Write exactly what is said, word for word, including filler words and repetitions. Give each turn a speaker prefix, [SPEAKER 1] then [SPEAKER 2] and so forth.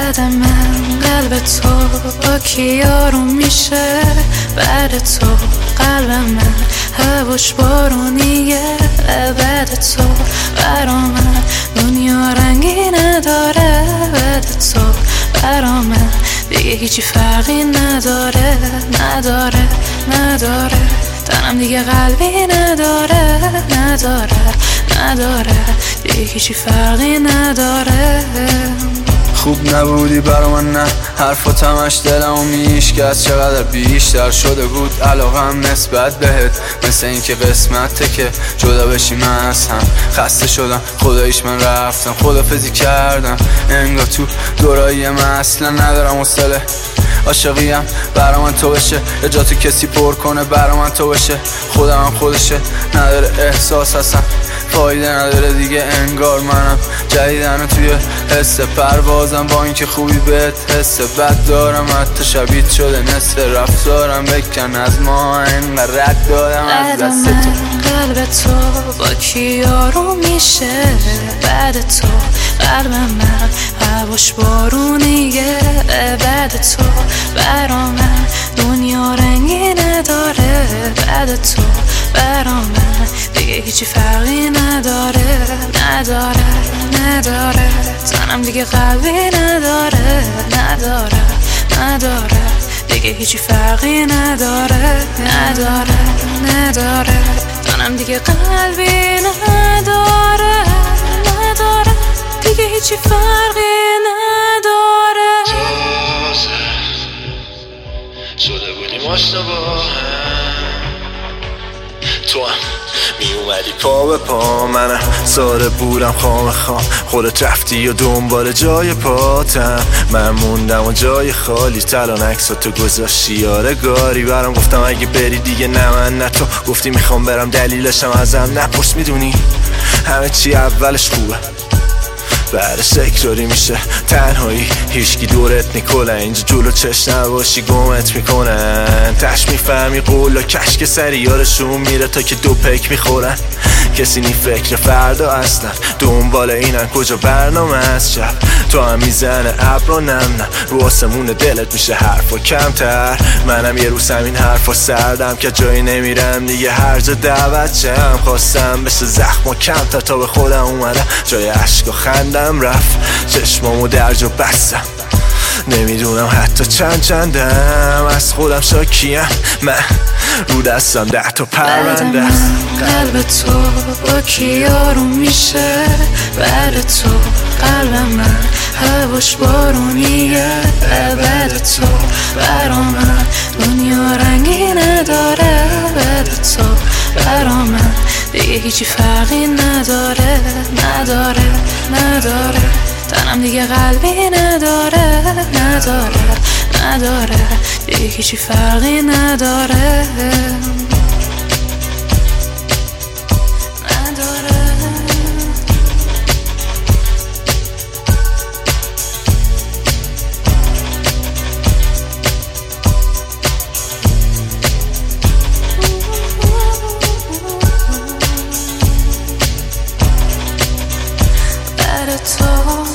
[SPEAKER 1] بعد من قلب تو با کی آروم میشه؟ بعد تو قلب من هواش بارونیه. بعد تو برا من دنیا رنگی نداره. بعد تو برا من دیگه هیچی فرقی نداره. نداره نداره تنم دیگه قلبی نداره. نداره نداره دیگه هیچی فرقی نداره.
[SPEAKER 2] خوب نبودی برا من، نه حرفات همش دلمو میشکست. چقدر بیشتر شده بود علاقم نسبت بهت، مثل اینکه قسمته که جدا بشی. من از هم خسته شدم، خداییش من رفتم خدافزی کردم. انگار تو دورایی من اصلا ندارم حوصله. عاشقیم برا من تو بشه، جا تو کسی پر کنه برا من تو بشه. خودم هم خودشه، نداره احساس اصلا فایده نداره دیگه. انگار منم جدیدن توی حس پروازم، با اینکه خوبی بهت حس بد دارم. حتی شبیه شده نصف رفتارم، بکن از ما انقدر رد دادم از دست تو.
[SPEAKER 1] قلب تو با کی آروم میشه؟ بعد تو قلب من هواش بارونیه. بعد تو برا من دنیا رنگی نداره. بعد تو برا من دیگه هیچی فرقی نداره. نداره نداره تنم دیگه قلبی نداره. نداره نداره دیگه هیچی فرقی نداره. نداره نداره تنم دیگه قلبی نداره. نداره دیگه هیچی فرقی نداره.
[SPEAKER 3] شده بودیم آشنا با هم، تو هم می اومدی پا به پا، منم ساره بودم خام خام. خودت رفتی و دنبال جای پاتم، من موندم و جای خالی. تلان عکسا تو گذاشتی یادگاری برام، گفتم اگه بری دیگه نه من نه تو. گفتی میخوام برم دلیلشم ازم نپرس، میدونی همه چی اولش خوبه بعدش تکراری میشه. تنهایی هیچکی دورت نیکوله، اینجا جلو چش نباشی گمت میکنن. تش میفهمی قولا کشک سری یارشون میره تا که دو پک میخورن. کسی نی فکر فردا اصلا، دنبال اینن کجا برنامه از شب. تو هم میزنه ابرا نم نم رو آسمون دلت میشه حرفا کمتر. منم یه روز همین حرفا سردم که جایی نمیرم دیگه هر جا دعوت شم. خواستم بشه زخما کمتر تا به خودم اومدم، جای عشق و خندم رفت چشمامو درجا بستم. نمیدونم حتی چند چندم از خودم شاکیم. من رو دستم ده تا پرونده.
[SPEAKER 1] قلب تو با کی آروم میشه؟ بعد تو قلب من هواش بارونیه. بعد تو برا من دنیا رنگی نداره. بعد تو برا من دیگه هیچی فرقی نداره. نداره نداره تنم دیگه قلبی نداره. نداره نداره دیگه هیچی فرقی نداره. نداره بعد تو